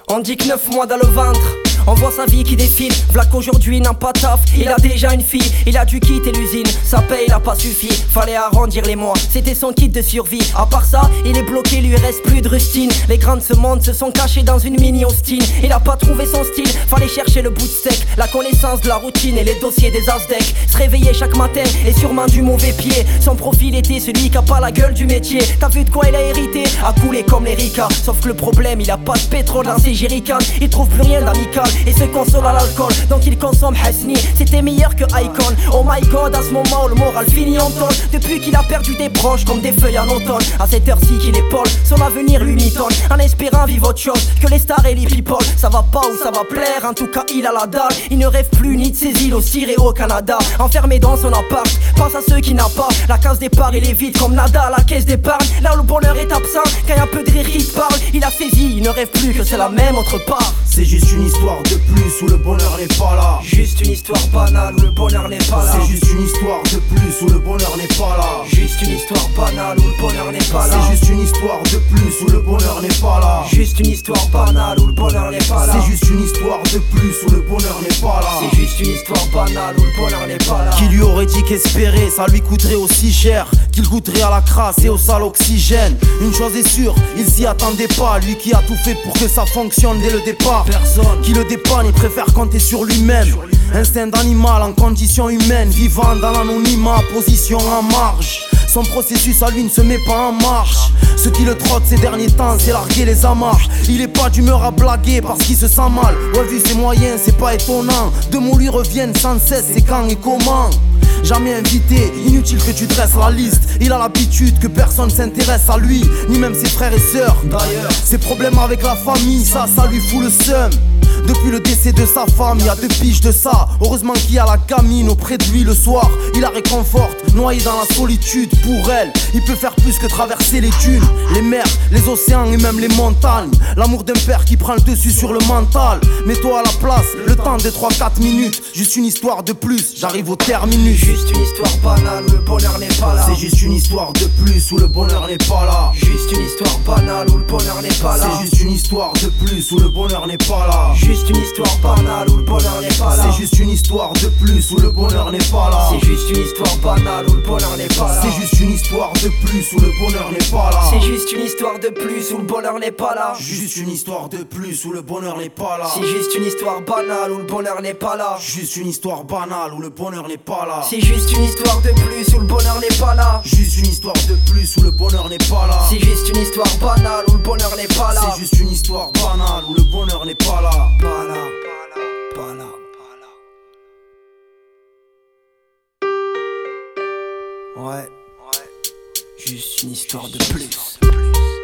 On dit que 9 mois dans le ventre, on voit sa vie qui défile. V'là qu'aujourd'hui n'a pas taf, il a déjà une fille. Il a dû quitter l'usine, sa paye il a pas suffi. Fallait arrondir les mois, c'était son kit de survie. À part ça, il est bloqué, lui reste plus de rustine. Les grands de ce monde se sont cachés dans une mini hostine. Il a pas trouvé son style, fallait chercher le bout de steak. La connaissance de la routine et les dossiers des Aztecs. Se réveiller chaque matin et sûrement du mauvais pied. Son profil était celui qui a pas la gueule du métier. T'as vu de quoi il a hérité, a coulé comme les Ricas. Sauf que le problème, il a pas de pétrole dans ses jerrycans. Il trouve plus rien d'amical et se console à l'alcool. Donc il consomme Hasni, c'était meilleur que Icon. Oh my god, à ce moment où le moral finit en tôle. Depuis qu'il a perdu des proches comme des feuilles en automne. À cette heure-ci qu'il épaule, son avenir lui mitonne. En espérant vivre autre chose que les stars et les people. Ça va pas ou ça va plaire, en tout cas il a la dalle. Il ne rêve plus ni de ses îles au Cire et au Canada. Enfermé dans son appart, pense à ceux qui n'ont pas. La case départ il est vide comme nada à la caisse d'épargne. Là où le bonheur est absent, quand y a un peu de rire il parle. Il a saisi, il ne rêve plus que c'est la même autre part. C'est juste une histoire de plus où le bonheur n'est pas là. Juste une histoire banale où le bonheur n'est pas là. C'est juste une histoire de plus où le bonheur n'est pas là. Juste une histoire banale où le bonheur n'est pas là. C'est juste une histoire de plus où le bonheur n'est pas là. Juste une histoire banale où le bonheur n'est pas là. C'est juste une histoire de plus où le bonheur n'est pas là. C'est juste une histoire banale où le bonheur n'est pas là. Qui lui aurait dit qu'espérer ça lui coûterait aussi cher, qu'il goûterait à la crasse et au sale oxygène. Une chose est sûre, il s'y attendait pas. Lui qui a tout fait pour que ça fonctionne dès le départ. Personne qui le dépanne, il préfère compter sur lui-même. Instinct d'animal en condition humaine, vivant dans l'anonymat, position en marge. Son processus à lui ne se met pas en marche. Ce qui le trotte ces derniers temps, c'est larguer les amarres. Il est pas d'humeur à blaguer parce qu'il se sent mal. Ouais, vu ses moyens, c'est pas étonnant. Deux mots lui reviennent sans cesse, c'est quand et comment. Jamais invité, inutile que tu dresses la liste. Il a l'habitude que personne s'intéresse à lui, ni même ses frères et sœurs. D'ailleurs, ses problèmes avec la famille, ça lui fout le seum. Depuis le décès de sa femme, il y a 2 piges de ça. Heureusement qu'il y a la gamine auprès de lui le soir. Il la réconforte, noyé dans la solitude. Pour elle, il peut faire plus que traverser les dunes, les mers, les océans et même les montagnes. L'amour d'un père qui prend le dessus sur le mental. Mets-toi à la place, le temps de 3-4 minutes. Juste une histoire de plus, j'arrive au terminus. Juste une histoire banale où le bonheur n'est pas là. C'est juste une histoire de plus où le bonheur n'est pas là. Juste une histoire banale où le bonheur n'est pas là. C'est juste une histoire de plus où le bonheur n'est pas là. Juste une histoire banale où le bonheur n'est pas là. C'est juste une histoire de plus où le bonheur n'est pas là. C'est juste une histoire banale où le bonheur n'est pas là. C'est juste une histoire de plus où le bonheur n'est pas là. C'est juste une histoire de plus où le bonheur n'est pas là. Juste une histoire de plus où le bonheur n'est pas là. C'est juste une histoire banale où le bonheur n'est pas là. Juste une histoire banale où le bonheur n'est pas là. C'est juste une histoire de plus où le bonheur n'est pas là. Juste une histoire de plus où le bonheur n'est pas là. C'est juste une histoire banale où le bonheur n'est pas là. C'est juste une histoire banale où le bonheur n'est pas là. Pas là. Pas là. Ouais. Juste une histoire de plus.